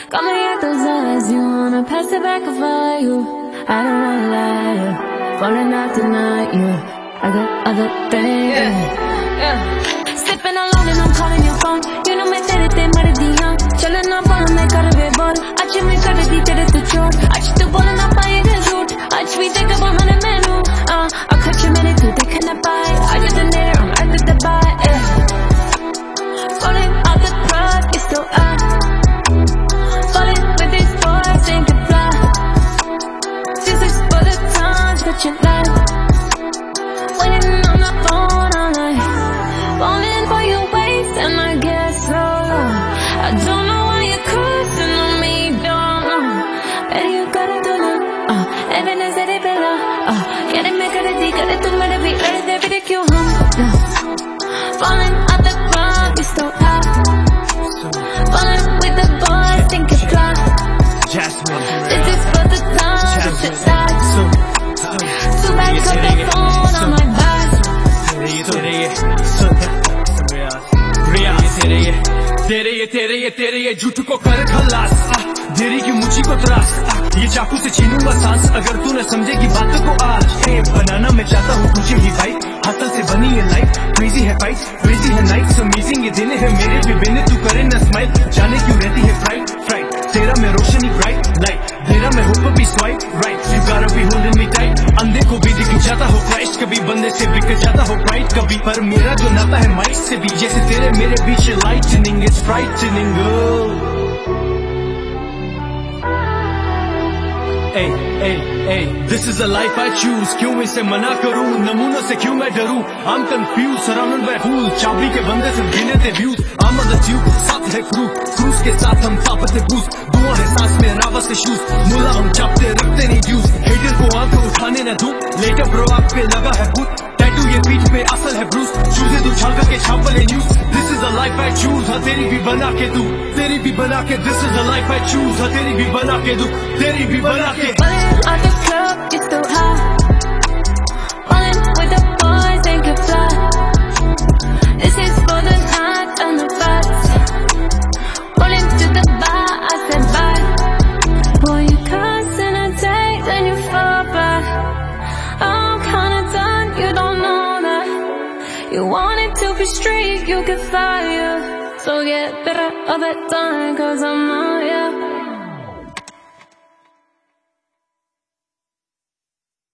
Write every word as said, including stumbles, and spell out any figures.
Got me at those eyes, you wanna pass it back if I you. I don't wanna lie, yeah. Falling out tonight, yeah. I got other things, yeah, yeah. Sipping alone and I'm calling your phone. You know मैं तेरे ते मर दिया. चलो ना बोलो मैं कर वे बोल. आज मैं कर दी तेरे तो छोड़. आज तू बोल ना पाएगा झूठ. आज भी देख बहाने मैनू. Ah, अखच मेरे तू देख ना पाए. आज तो तेरे I'm at the Dubai, yeah. Falling out the crowd, it's still up. Falling with these boys, think it fly. This is for the times that you like. Waiting on the phone all night. Falling for your waist and I get so low. I don't know why you're cruising on me, don't know. Baby, you gotta do now. Uh, even as it below. Uh, get it, make it, dig it, do it, be earth, every day you home. Falling out the ground, you still up. Falling with the boys, think it's fly. This is for the time, it's the time. So back up the phone on my back. तेरे ये तेरे ये तेरे ये झूठ को कर खलास. तेरी की मुझी को त्रास. ये चाकू से छीनूंगा सांस अगर तू न समझेगी बातों को आज. ए बनाना मैं चाहता हूँ तुझे ही भाई. हाथल से बनी है लाइफ. क्रेजी है फाइट, क्रेजी है नाइट्स. अमेजिंग ये दिन है मेरे भी बिने तू करे न स्माइल. जाने क्यों रहती है फ्राइट फ्राइट. तेरा मैं रोशनी ब्राइट लाइट. तेरा मैं होप भी swipe right. You gotta be holding me tight. अंधे को भी दिख जाता हो क्राइस्ट. कभी बंदे से बिक जाता हो प्राइड. कभी पर मेरा जो नाता है माइक से भी. जैसे तेरे मेरे बीच lightning it's frightening. Hey, hey, hey, this is the life I choose. क्यों इसे मना करूं? नमूनों से क्यों मैं डरूं? I'm confused, surrounded by fools. चाबी के बंदे से गिने थे views. I'm on the tube, साथ है crew. Cruise के साथ हम तापते boost. दुआ है सांस में रावत से shoes. मुला हम चापते रखते नहीं views. Hater को आंख उठाने न दूं. Later bro आप पे लगा है भूत. टैटू ये पीठ पे असल है ब्रूस. चूजे तू छाका के छापले news. This is the life I choose. हाँ तेरी भी बना के तू. तेरी भी बना के. This is the life I choose. हाँ तेरी भी बना के तू. तेरी भी बना के. Falling out the club, it's still high. Falling with the boys, think it fly. This is for the night and the vibes. Rolling to the bar, I said bye. Boy, you cuss in a day, then you fall back. I'm kinda done, you don't know that. You want it to be straight, you get fired. So get better all that time, cause I'm not, yeah.